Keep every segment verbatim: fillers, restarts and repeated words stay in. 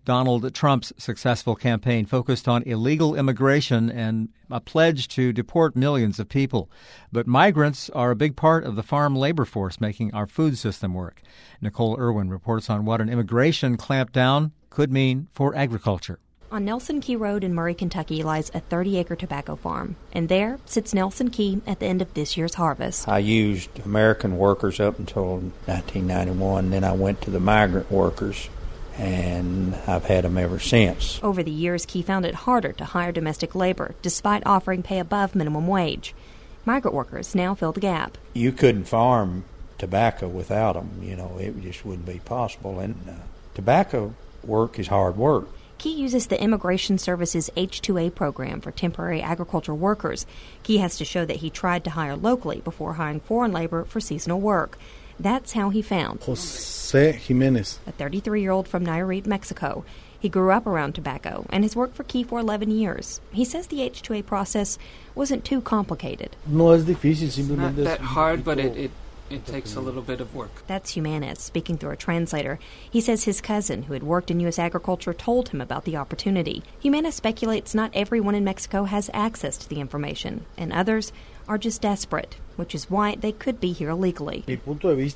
Donald Trump's successful campaign focused on illegal immigration and a pledge to deport millions of people. But migrants are a big part of the farm labor force making our food system work. Nicole Irwin reports on what an immigration clampdown could mean for agriculture. On Nelson Key Road in Murray, Kentucky, lies a thirty-acre tobacco farm. And there sits Nelson Key at the end of this year's harvest. I used American workers up until nineteen ninety-one. Then I went to the migrant workers, and I've had them ever since. Over the years, Key found it harder to hire domestic labor, despite offering pay above minimum wage. Migrant workers now fill the gap. You couldn't farm tobacco without them. You know, it just wouldn't be possible. And uh, tobacco work is hard work. Key uses the Immigration Services H two A program for temporary agriculture workers. Key has to show that he tried to hire locally before hiring foreign labor for seasonal work. That's how he found Jose Jimenez, a thirty-three-year-old from Nayarit, Mexico. He grew up around tobacco and has worked for Key for eleven years. He says the H two A process wasn't too complicated. No es difícil, it's not that hard, but it, it, it takes a little bit of work. That's Jimenez, speaking through a translator. He says his cousin, who had worked in U S agriculture, told him about the opportunity. Jimenez speculates not everyone in Mexico has access to the information, and others are just desperate, which is why they could be here illegally. There's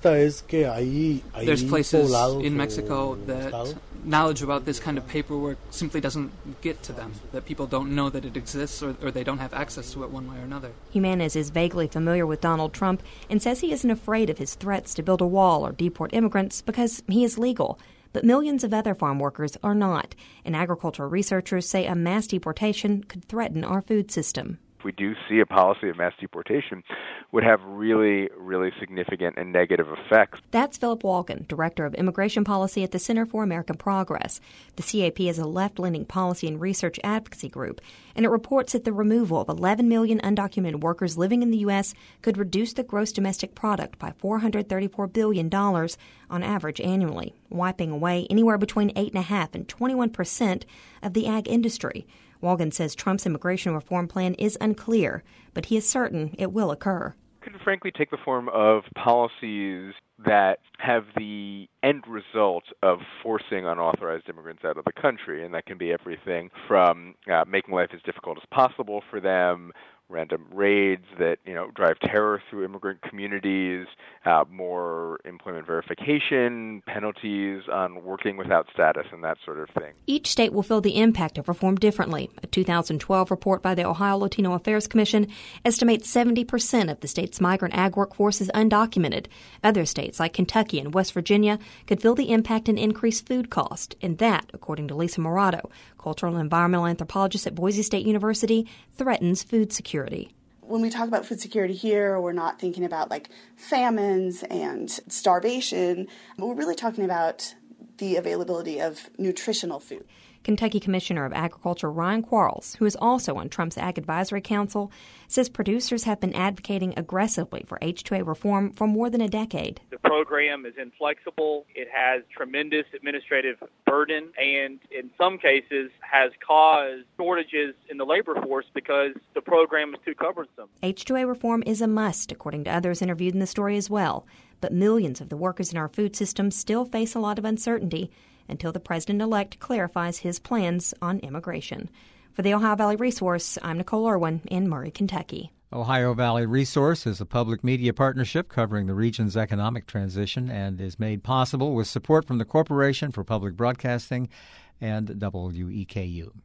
places in Mexico that knowledge about this kind of paperwork simply doesn't get to them, that people don't know that it exists or, or they don't have access to it one way or another. Jimenez is vaguely familiar with Donald Trump and says he isn't afraid of his threats to build a wall or deport immigrants because he is legal. But millions of other farm workers are not, and agricultural researchers say a mass deportation could threaten our food system. If we do see a policy of mass deportation, would have really, really significant and negative effects. That's Philip Walken, Director of Immigration Policy at the Center for American Progress. The C A P is a left-leaning policy and research advocacy group, and it reports that the removal of eleven million undocumented workers living in the U S could reduce the gross domestic product by four hundred thirty-four billion dollars on average annually, wiping away anywhere between eight point five and twenty-one percent of the ag industry. Walgen says Trump's immigration reform plan is unclear, but he is certain it will occur. It could frankly take the form of policies that have the end result of forcing unauthorized immigrants out of the country, and that can be everything from uh, making life as difficult as possible for them, random raids that, you know, drive terror through immigrant communities, uh, more employment verification, penalties on working without status, and that sort of thing. Each state will feel the impact of reform differently. A two thousand twelve report by the Ohio Latino Affairs Commission estimates seventy percent of the state's migrant ag workforce is undocumented. Other states, like Kentucky and West Virginia, could feel the impact in increased food cost. And that, according to Lisa Morato, cultural and environmental anthropologist at Boise State University, threatens food security. When we talk about food security here, we're not thinking about like famines and starvation. We're really talking about the availability of nutritional food. Kentucky Commissioner of Agriculture Ryan Quarles, who is also on Trump's Ag Advisory Council, says producers have been advocating aggressively for H two A reform for more than a decade. The program is inflexible. It has tremendous administrative burden and in some cases has caused shortages in the labor force because the program is too cumbersome. H two A reform is a must, according to others interviewed in the story as well. But millions of the workers in our food system still face a lot of uncertainty until the president-elect clarifies his plans on immigration. For the Ohio Valley Resource, I'm Nicole Irwin in Murray, Kentucky. Ohio Valley Resource is a public media partnership covering the region's economic transition and is made possible with support from the Corporation for Public Broadcasting and W E K U.